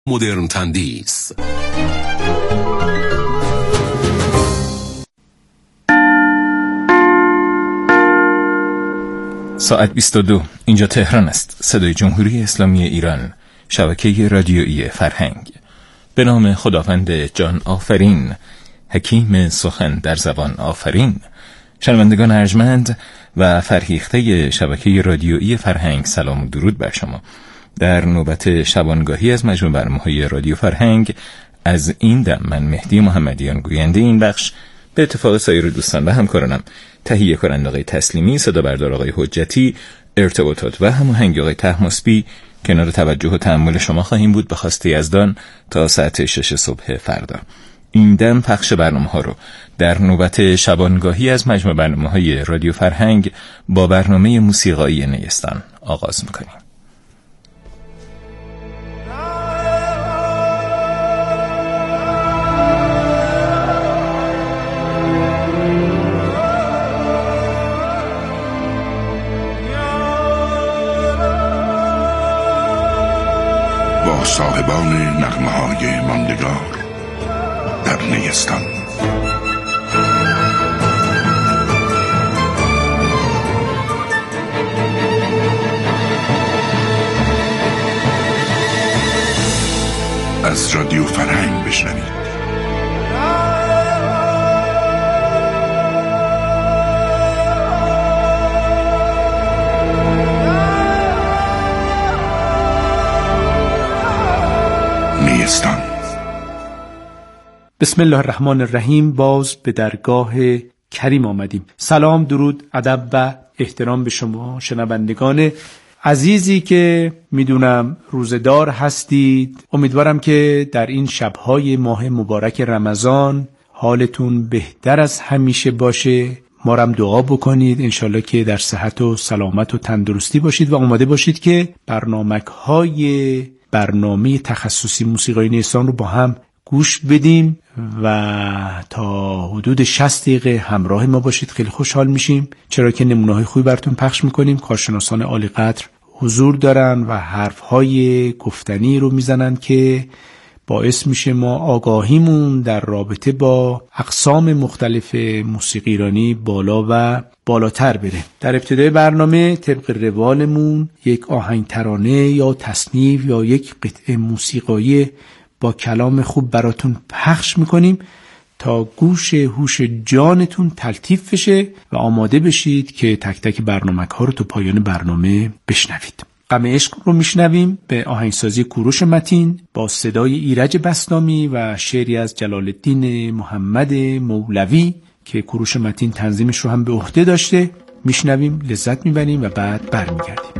مدرن تندیس. ساعت 22. اینجا تهران است. صدای جمهوری اسلامی ایران، شبکه رادیویی فرهنگ. به نام خداوند جان آفرین، حکیم سخن در زبان آفرین. شنوندگان ارجمند و فرهیخته شبکه رادیویی فرهنگ، سلام و درود بر شما. در نوبت شبانگاهی از مجموع برنامه‌های رادیو فرهنگ از این دم، من مهدی محمدیان گوینده این بخش به اتفاق سایر دوستان و همکارانم، تهیه کننده آقای تسلیمی، صدا بردار آقای حجتی، ارتباطات و هماهنگی آقای طهماسبی، کنار توجه و تأمل شما خواهیم بود به خواسته یزدان تا ساعت 6 صبح فردا. این دم پخش برنامه‌ها رو در نوبت شبانگاهی از مجموع برنامه‌های رادیو فرهنگ با برنامه موسیقایی نیستان آغاز می‌کنیم. با صاحبان نغمه‌های ماندگار در نیستان. از رادیو فرهنگ بشنوید. نیستان. بسم الله الرحمن الرحیم. باز به درگاه کریم آمدیم. سلام، درود، ادب و احترام به شما شنوندگان عزیزی که میدونم روزدار هستید. امیدوارم که در این شبهای ماه مبارک رمضان حالتون بهتر از همیشه باشه. ما رو هم دعا بکنید انشالله که در صحت و سلامت و تندرستی باشید و آماده باشید که برنامه تخصصی موسیقی نیستان رو با هم گوش بدیم و تا حدود 60 دقیقه همراه ما باشید. خیلی خوشحال میشیم، چرا که نمونه‌های خوبی براتون پخش میکنیم. کارشناسان عالی قدر حضور دارن و حرفهای گفتنی رو میزنن که باعث میشه ما آگاهیمون در رابطه با اقسام مختلف موسیقی ایرانی بالا و بالاتر بره. در ابتدای برنامه طبق روالمون یک آهنگ ترانه یا تصنیف یا یک قطعه موسیقایی با کلام خوب براتون پخش میکنیم تا گوش هوش جانتون تلطیف بشه و آماده بشید که تک تک برنامه‌ها رو تو پایان برنامه بشنوید. غم عشق رو میشنویم به آهنگسازی کوروش متین با صدای ایرج بسطامی و شعری از جلال الدین محمد مولوی که کوروش متین تنظیمش رو هم به عهده داشته. میشنویم، لذت میبریم و بعد برمیگردیم.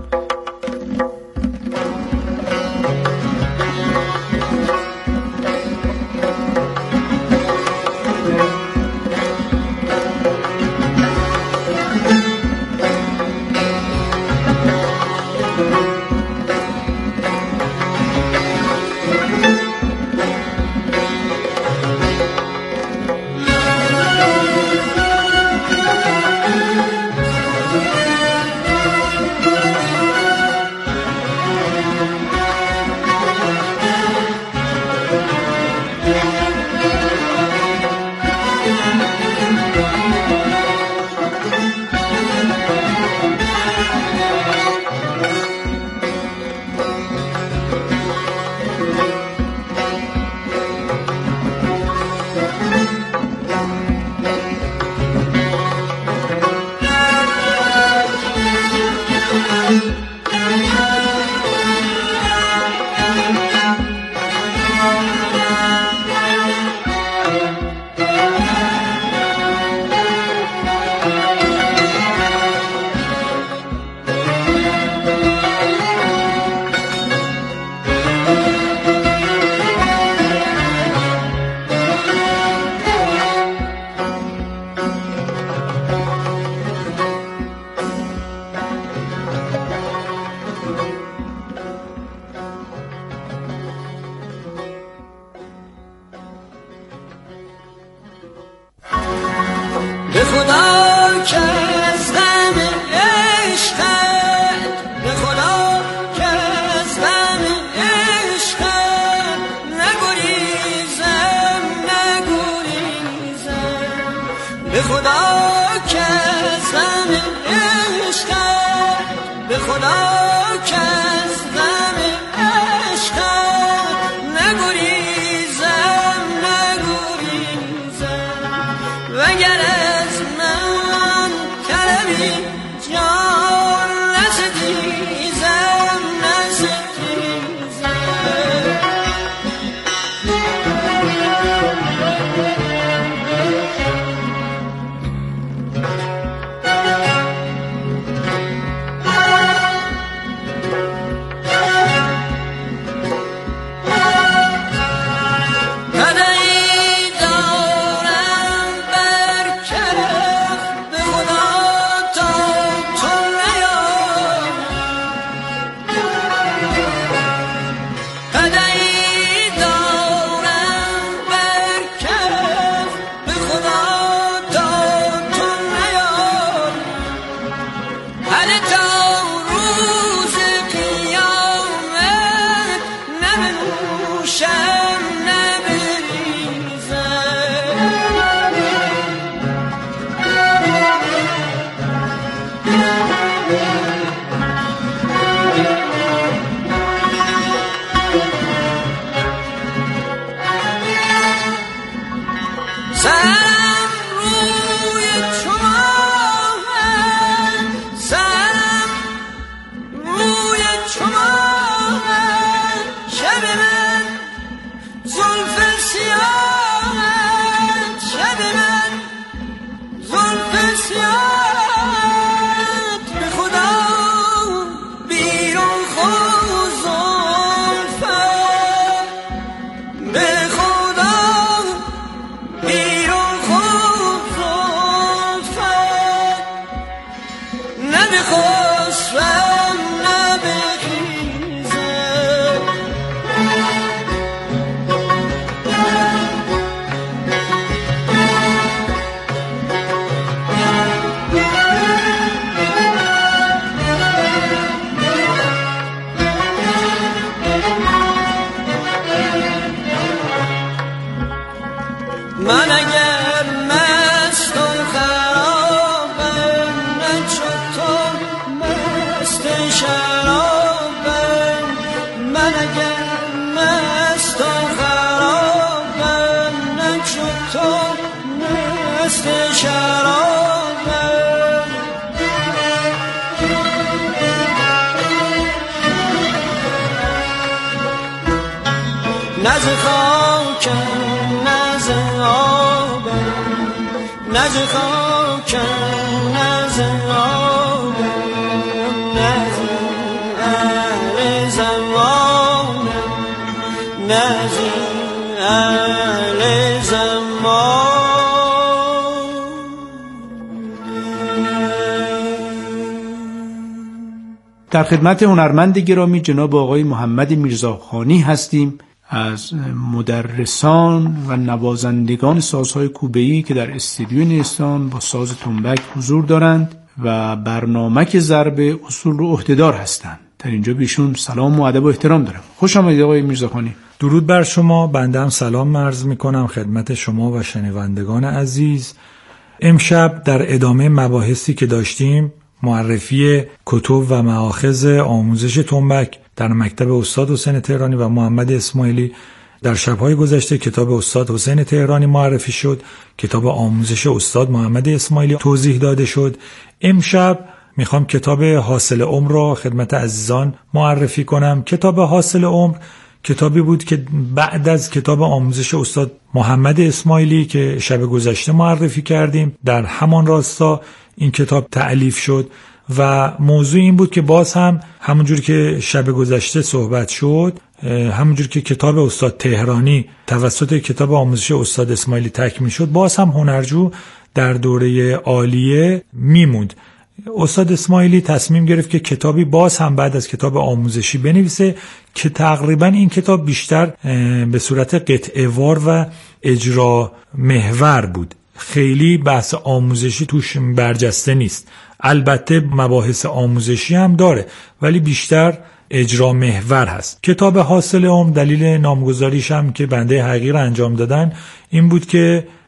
در خدمت هنرمند گرامی جناب آقای محمد میرزاخانی هستیم از مدرسان و نوازندگان سازهای کوبه‌ای که در استودیو نیستان با ساز تنبک حضور دارند و برنامه ضرب اصول رو عهدهدار هستند. در اینجا بیشون سلام و ادب و احترام دارم. خوش آمدید آقای میرزاخانی. درود بر شما. بنده هم سلام عرض می‌کنم خدمت شما و شنوندگان عزیز. امشب در ادامه مباحثی که داشتیم، معرفی کتب و مآخذ آموزش تنبک در مکتب استاد حسین تهرانی و محمد اسماعیلی. در شب‌های گذشته کتاب استاد حسین تهرانی معرفی شد، کتاب آموزش استاد محمد اسماعیلی توضیح داده شد. امشب میخوام کتاب حاصل عمر را خدمت عزیزان معرفی کنم. کتاب حاصل عمر کتابی بود که بعد از کتاب آموزش استاد محمد اسماعیلی که شب گذشته معرفی کردیم در همان راستا این کتاب تألیف شد و موضوع این بود که باز هم همونجور که شب گذشته صحبت شد، همونجور که کتاب استاد تهرانی توسط کتاب آموزش استاد اسماعیلی تکمیل شد، باز هم هنرجو در دوره عالیه میموند. استاد اسماعیلی تصمیم گرفت که کتابی باز هم بعد از کتاب آموزشی بنویسه که تقریبا این کتاب بیشتر به صورت قطعه‌وار و اجرا محور بود. خیلی بحث آموزشی توش برجسته نیست. البته مباحث آموزشی هم داره ولی بیشتر اجرا محور هست. کتاب حاصل عمر دلیل نامگذاریش هم که بنده حقیر انجام دادن این بود که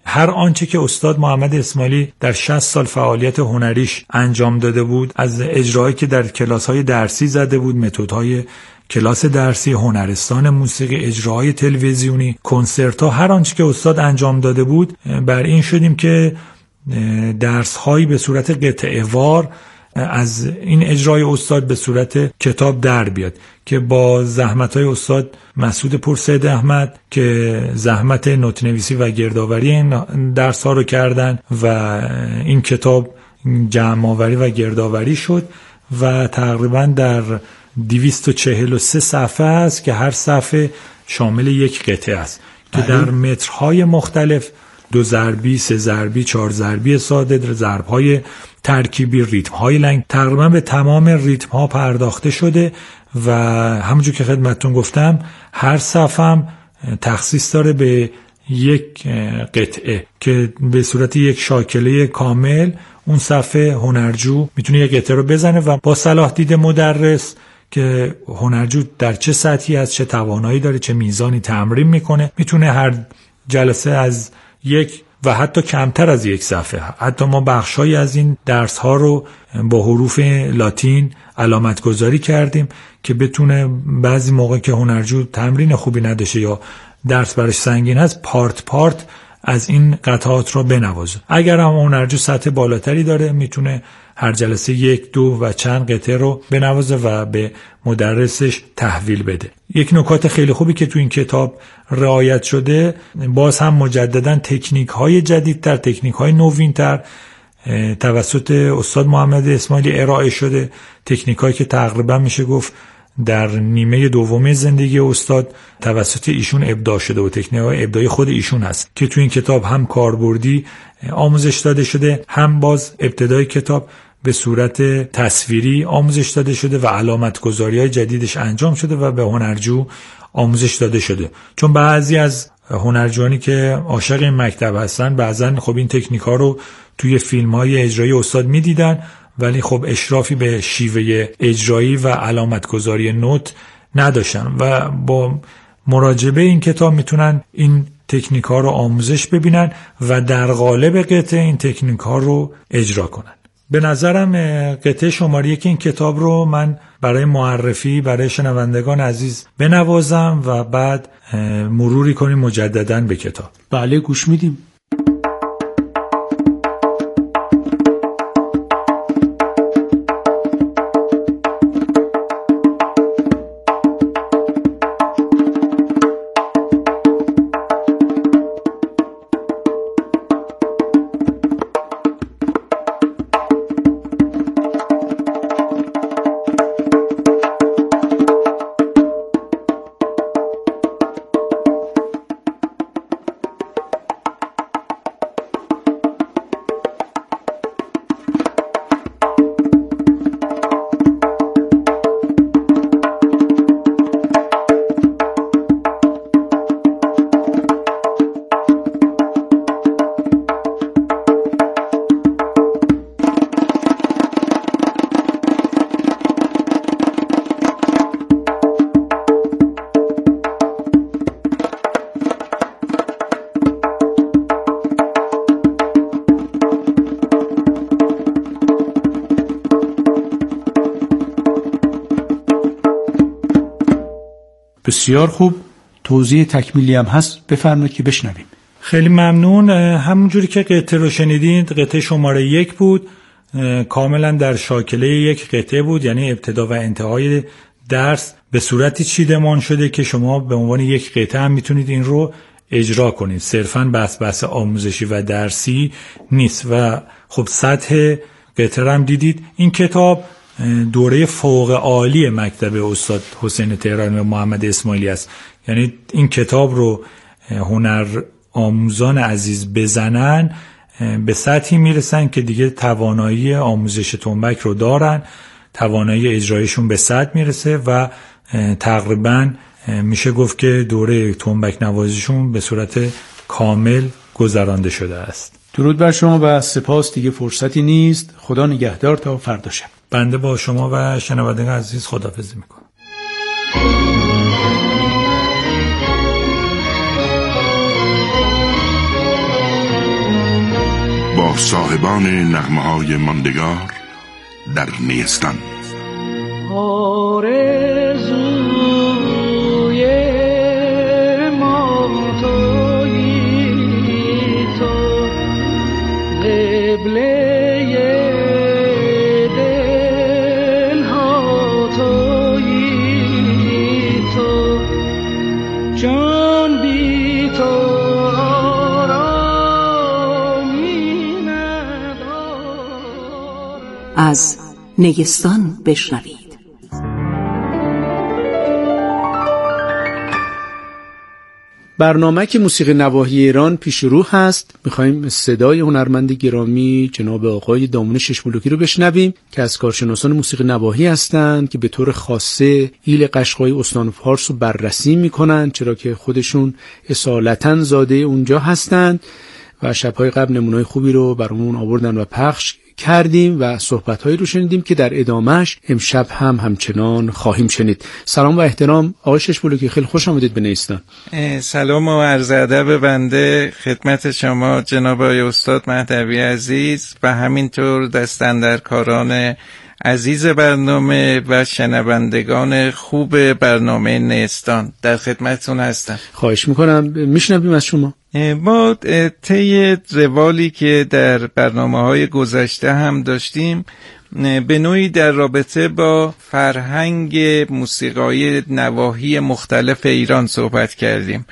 هر آنچه که استاد محمد اسماعیلی در 60 سال فعالیت هنریش انجام داده بود، از اجرایی که در کلاس‌های درسی زده بود، متدهای کلاس درسی، هنرستان موسیقی، اجراهای تلویزیونی، کنسرت‌ها، هر آنچه که استاد انجام داده بود، بر این شدیم که درس‌هایی به صورت قطعه‌وار از این اجرای استاد به صورت کتاب در بیاد که با زحمت‌های استاد مسعود پورسید احمد که زحمت نوت‌نویسی و گردآوری این درس‌ها رو کردن و این کتاب جمع‌آوری و گردآوری شد و تقریباً در 243 صفحه است که هر صفحه شامل یک قطعه است که در مترهای مختلف 2 ضربی، 3 ضربی، 4 ضربی ساده، ضرب‌های ترکیبی، ریتم‌های لنگ، تقریبا به تمام ریتم‌ها پرداخته شده و همونجور که خدمتتون گفتم هر صفحه هم تخصیص داره به یک قطعه که به صورت یک شاکله کامل اون صفحه هنرجو میتونه یک قطعه رو بزنه و با صلاح دید مدرس که هنرجو در چه سطحی است، چه توانایی داره، چه میزانی تمرین میکنه، میتونه هر جلسه از یک و حتی کمتر از یک صفحه، حتی ما بخشایی از این درس ها رو با حروف لاتین علامت گذاری کردیم که بتونه بعضی موقع که هنرجو تمرین خوبی نداشته یا درس برش سنگین هست، پارت از این قطعات رو بنوازه. اگر هم هنرجو سطح بالاتری داره میتونه هر جلسه 1، 2 و چند قطعه رو بنوازه و به مدرسش تحویل بده. یک نکات خیلی خوبی که تو این کتاب رعایت شده، باز هم مجددا تکنیک‌های جدیدتر، تکنیک‌های نوین‌تر توسط استاد محمد اسماعیلی ارائه شده، تکنیک‌هایی که تقریبا میشه گفت در نیمه دوم زندگی استاد توسط ایشون ابداع شده و تکنیک‌های ابداعی خود ایشون هست که تو این کتاب هم کاربردی آموزش داده شده، هم باز ابتدای کتاب به صورت تصویری آموزش داده شده و علامت گذاری‌های جدیدش انجام شده و به هنرجو آموزش داده شده. چون بعضی از هنرجوانی که عاشق این مکتب هستن بعضن خب این تکنیک‌ها رو توی فیلم‌های اجرایی استاد می‌دیدن ولی خب اشرافی به شیوه اجرایی و علامت گذاری نوت نداشتن و با مراجعه این کتاب میتونن این تکنیک ها رو آموزش ببینن و در قالب قطعه این تکنیک ها رو اجرا کنن. به نظرم قطعه شماره 1 این کتاب رو من برای معرفی برای شنوندگان عزیز بنوازم و بعد مروری کنیم مجدداً به کتاب. بله گوش میدیم. بسیار خوب، توضیح تکمیلی هم هست، بفرمایید که بشنویم. خیلی ممنون. همونجوری که قطعه رو شنیدید قطعه شماره 1 بود، کاملا در شاکله یک قطعه بود، یعنی ابتدا و انتهای درس به صورتی چیدمان شده که شما به عنوان یک قطعه هم میتونید این رو اجرا کنید، صرفاً بحث آموزشی و درسی نیست و خب سطح قطعه هم دیدید. این کتاب دوره فوق عالی مکتب استاد حسین تهرانی و محمد اسماعیلی است. یعنی این کتاب رو هنر آموزان عزیز بزنن به سطحی میرسن که دیگه توانایی آموزش تنبک رو دارن، توانایی اجرایشون به سطح میرسه و تقریبا میشه گفت که دوره تنبک نوازیشون به صورت کامل گذرانده شده است. درود بر شما و سپاس. دیگه فرصتی نیست. خدا نگهدار تا فردا شب. بنده با شما و شنوندگان عزیز خداحافظی میکنم. صاحبان نغمه‌های ماندگار در نیستان. آرزوی ما تویی تو، قبله دل ها تویی تو، جان بی تو آرامی ندارم. از نیستان بشنوید. برنامه که موسیقی نواحی ایران پیش رو هست. میخوایم صدای هنرمند گرامی جناب آقای دامون ششملوکی رو بشنویم که از کارشناسان موسیقی نواحی هستند که به طور خاصه ایل قشقای استان فارس رو بررسی میکنن، چرا که خودشون اصالتاً زاده اونجا هستند و شبهای قبل نمونه‌های خوبی رو برامون آوردن و پخش کردیم و صحبت‌هایی رو شنیدیم که در ادامهش امشب هم همچنان خواهیم شنید. سلام و احترام آقای ششملوکی، خیلی خوش آمدید به نیستان. سلام و عرض ادب بنده خدمت شما جناب آقای استاد مهدوی عزیز و همینطور دستاندرکاران عزیز برنامه و شنوندگان خوب برنامه نیستان. در خدمتتون هستم. خواهش میکنم. میشنویم از شما. ما طی روالی که در برنامه‌های گذشته هم داشتیم به نوعی در رابطه با فرهنگ موسیقای نواحی مختلف ایران صحبت کردیم.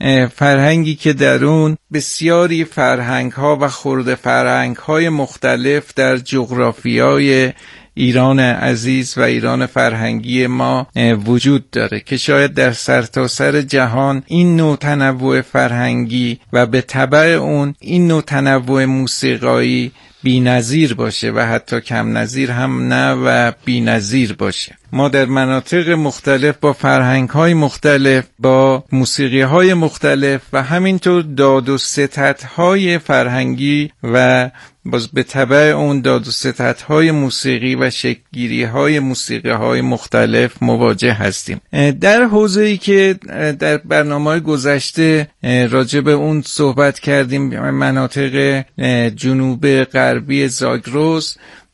فرهنگی که در اون بسیاری فرهنگ‌ها و خرده فرهنگ‌های مختلف در جغرافیای ایران عزیز و ایران فرهنگی ما وجود داره که شاید در سرتاسر جهان این نوع تنوع فرهنگی و به تبع اون این نوع تنوع موسیقایی بی‌نظیر باشه و حتی کم نظیر هم نه و بی‌نظیر باشه. ما در مناطق مختلف با فرهنگ‌های مختلف، با موسیقی‌های مختلف و همینطور داد و ستدهای فرهنگی و باز به تبع اون داد و ستدهای موسیقی و شکل‌گیری‌های موسیقی‌های مختلف مواجه هستیم. در حوزه‌ای که در برنامه‌های گذشته راجع به اون صحبت کردیم، مناطق جنوب غربی زاگرس،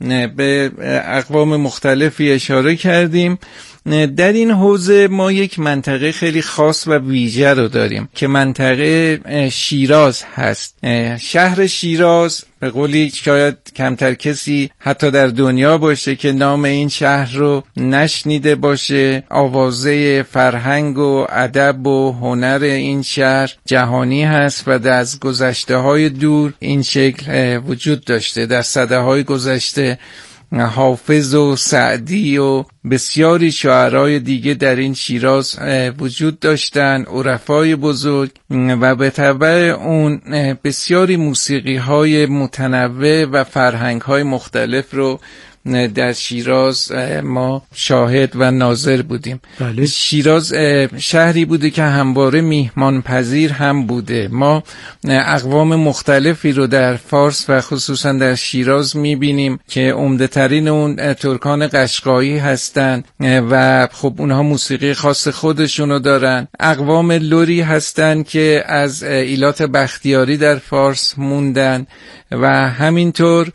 به اقوام مختلفی اشاره کردیم. در این حوزه ما یک منطقه خیلی خاص و ویژه رو داریم که منطقه شیراز هست. شهر شیراز به قولی شاید کمتر کسی حتی در دنیا باشه که نام این شهر رو نشنیده باشه. آوازه فرهنگ و ادب و هنر این شهر جهانی هست و از گذشته‌های دور این شکل وجود داشته. در سده‌های گذشته حافظ و سعدی و بسیاری شاعرای دیگه در این شیراز وجود داشتن، عرفای بزرگ، و به تبع اون بسیاری موسیقی‌های متنوع و فرهنگ‌های مختلف رو در شیراز ما شاهد و ناظر بودیم. بله. شیراز شهری بوده که همواره میهمان پذیر هم بوده. ما اقوام مختلفی رو در فارس و خصوصا در شیراز میبینیم که عمده ترین اون ترکان قشقایی هستن و خب اونها موسیقی خاص خودشونو دارن. اقوام لری هستن که از ایلات بختیاری در فارس موندن و همینطور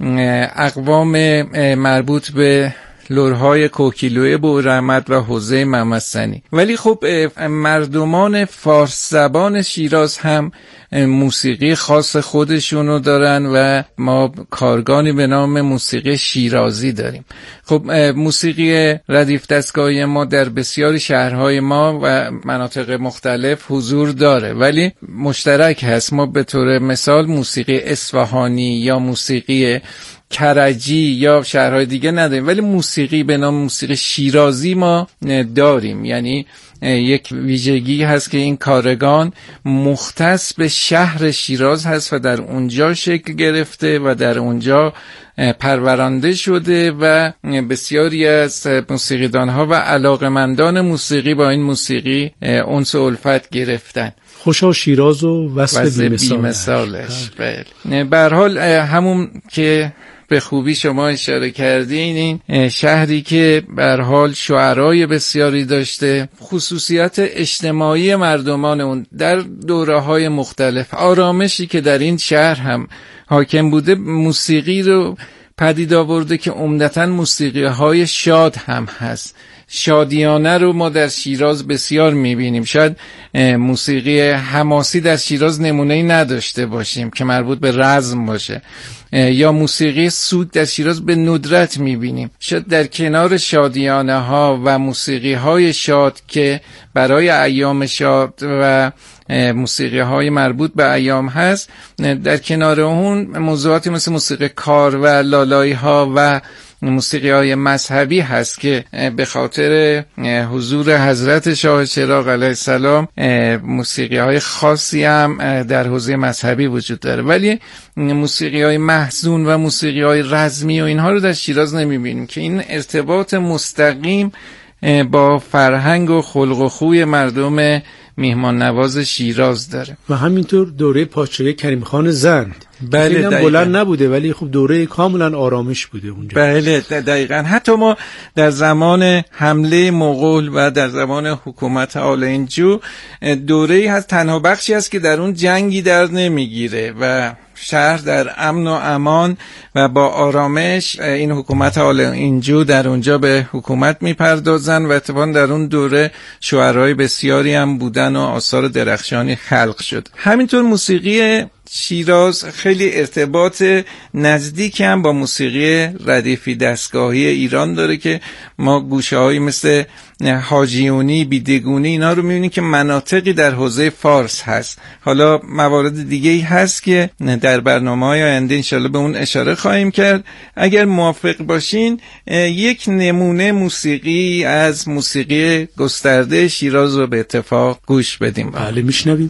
اقوام مربوط به لرهای کوکیلوی بورحمت و حوزه ممسنی. ولی خب مردمان فارس زبان شیراز هم موسیقی خاص خودشونو دارن و ما کارگانی به نام موسیقی شیرازی داریم. خب موسیقی ردیف دستگاهی ما در بسیاری شهرهای ما و مناطق مختلف حضور داره، ولی مشترک هست. ما به طور مثال موسیقی اصفهانی یا موسیقی کرجی یا شهرهای دیگه نداریم، ولی موسیقی به نام موسیقی شیرازی ما داریم. یعنی یک ویژگی هست که این کارگان مختص به شهر شیراز هست و در اونجا شکل گرفته و در اونجا پرورانده شده و بسیاری از موسیقیدانها و علاقمندان موسیقی با این موسیقی انس و الفت گرفتن. خوشا شیراز و وصف بی‌مثالش. به هر حال همون که به خوبی شما اشاره کردین، این شهری که به هر حال شعرای بسیاری داشته، خصوصیت اجتماعی مردمان اون در دوره‌های مختلف، آرامشی که در این شهر هم حاکم بوده، موسیقی رو پدید آورده که عمدتاً موسیقی‌های شاد هم هست. شادیانه رو ما در شیراز بسیار می‌بینیم. شاید موسیقی حماسی در شیراز نمونه‌ای نداشته باشیم که مربوط به رزم باشه، یا موسیقی سوگ در شیراز به ندرت می‌بینیم. شاید در کنار شادیانه ها و موسیقی های شاد که برای ایام شاد و موسیقی های مربوط به ایام هست، در کنار اون موضوعاتی مثل موسیقی کار و لالایی ها و موسیقی های مذهبی هست که به خاطر حضور حضرت شاه چراغ علیه السلام موسیقی های خاصی هم در حوزه مذهبی وجود داره، ولی موسیقی های محزون و موسیقی های رزمی و اینها رو در شیراز نمیبینیم که این ارتباط مستقیم با فرهنگ و خلق و خوی مردم میهمان نواز شیراز داره. و همینطور دوره پادشاهی کریم خان زند، بله، بلند نبوده ولی خب دوره کاملا آرامش بوده اونجا. بله دقیقاً. حتی ما در زمان حمله مغول و در زمان حکومت آل اینجو دوره‌ای هست، تنها بخشی هست که در اون جنگی در نمیگیره و شهر در امن و امان و با آرامش این حکومت آل اینجو در اونجا به حکومت میپردازن و اتفاقاً در اون دوره شعرهای بسیاری هم بودن و آثار درخشانی خلق شد. همینطور موسیقی شیراز خیلی ارتباط نزدیک هم با موسیقی ردیفی دستگاهی ایران داره که ما گوشه‌هایی مثل حاجیونی، بیدگونی اینا رو می‌بینیم که مناطقی در حوزه فارس هست. حالا موارد دیگه‌ای هست که در برنامه‌های آینده انشالله به اون اشاره خواهیم کرد. اگر موافق باشین یک نمونه موسیقی از موسیقی گسترده شیراز رو به اتفاق گوش بدیم. بله میشنویم.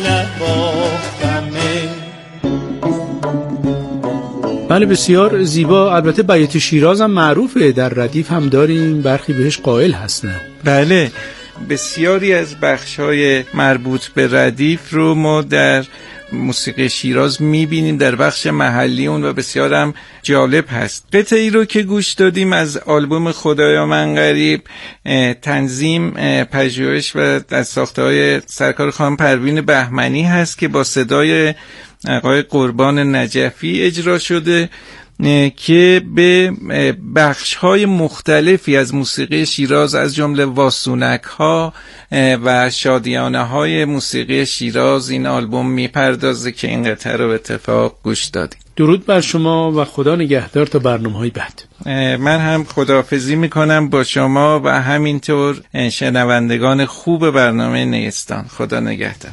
بله بسیار زیبا. البته بیات شیراز هم معروفه، در ردیف هم داریم، برخی بهش قائل هستن. بله، بسیاری از بخش‌های مربوط به ردیف رو ما در موسیقی شیراز می‌بینیم در بخش محلی اون و بسیار هم جالب هست. قطعه‌ای رو که گوش دادیم از آلبوم خدایا من غریب، تنظیم، پژوهش و از ساخته‌های سرکار خانم پروین بهمنی هست که با صدای آقای قربان نجفی اجرا شده که به بخش‌های مختلفی از موسیقی شیراز از جمله واسونک‌ها و شادیانه‌های موسیقی شیراز این آلبوم میپردازه که این قطعه رو به اتفاق گوش دادیم. درود بر شما و خدا نگهدار تا برنامه‌های بعد. من هم خداحافظی میکنم با شما و همینطور شنوندگان خوب برنامه نیستان. خدا نگهدار.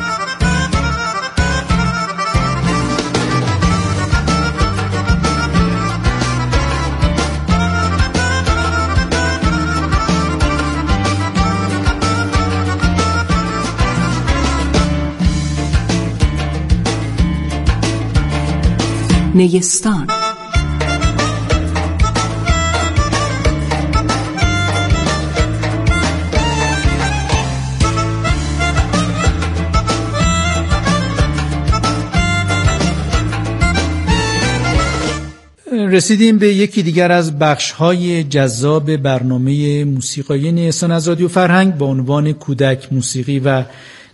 نیستان. رسیدیم به یکی دیگر از بخش‌های جذاب برنامه موسیقایی نیستان از رادیو فرهنگ با عنوان کودک موسیقی و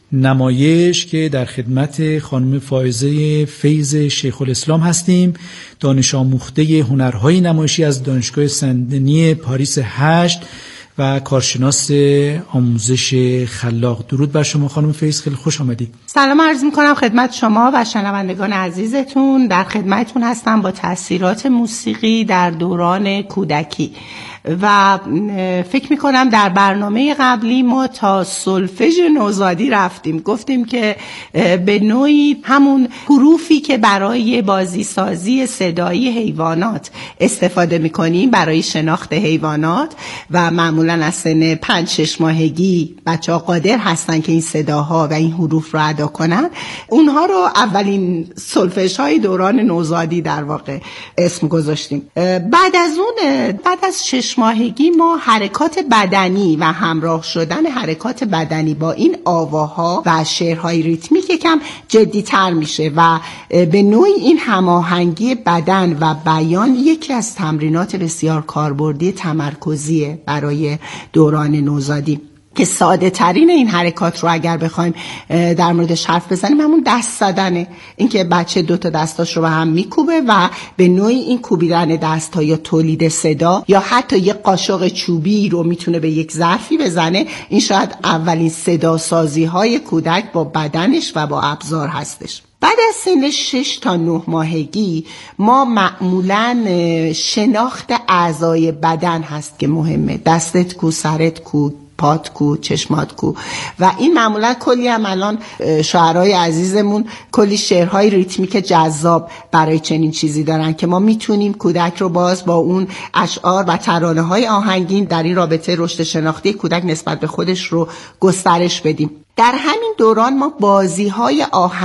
نمایش که در خدمت خانم فائزه فیض شیخ الاسلام هستیم، دانش آموخته هنرهای نمایشی از دانشگاه سندنی پاریس 8 و کارشناس آموزش خلاق. درود بر شما خانم فیض، خیلی خوش آمدید. سلام عرض می‌کنم خدمت شما و شنوندگان عزیزتون. در خدمتتون هستم با تأثیرات موسیقی در دوران کودکی و فکر میکنم در برنامه قبلی ما تا سولفژ نوزادی رفتیم. گفتیم که به نوعی همون حروفی که برای بازیسازی صدایی حیوانات استفاده میکنیم برای شناخت حیوانات و معمولا از سن 5-6 ماهگی بچه‌ها قادر هستن که این صداها و این حروف رو ادا کنن. اونها رو اولین سولفژ های دوران نوزادی در واقع اسم گذاشتیم. بعد از 6 ماهگی ما حرکات بدنی و همراه شدن حرکات بدنی با این آواها و شعرهای ریتمیک یکم جدی‌تر میشه و به نوعی این هماهنگی بدن و بیان یکی از تمرینات بسیار کاربردی تمرکزیه برای دوران نوزادی که ساده ترین این حرکات رو اگر بخوایم در موردش حرف بزنیم همون دست زدنه. این که بچه 2 تا دستاش رو به هم میکوبه و به نوعی این کوبیدن دست ها یا تولید صدا یا حتی یه قاشق چوبی رو میتونه به یک ظرفی بزنه. این شاید اولین صدا سازی های کودک با بدنش و با ابزار هستش. بعد از سن 6 تا 9 ماهگی ما معمولاً شناخت اعضای بدن هست که مهمه. دستت کو، سرت کو، پات کو، چشمات کو. و این معمولا کلی هم الان شاعرای عزیزمون کلی شعرهای ریتمیک جذاب برای چنین چیزی دارن که ما میتونیم کودک رو باز با اون اشعار و ترانه‌های آهنگین در این رابطه رشد شناختی کودک نسبت به خودش رو گسترش بدیم. در همین دوران ما بازی‌های آهنگین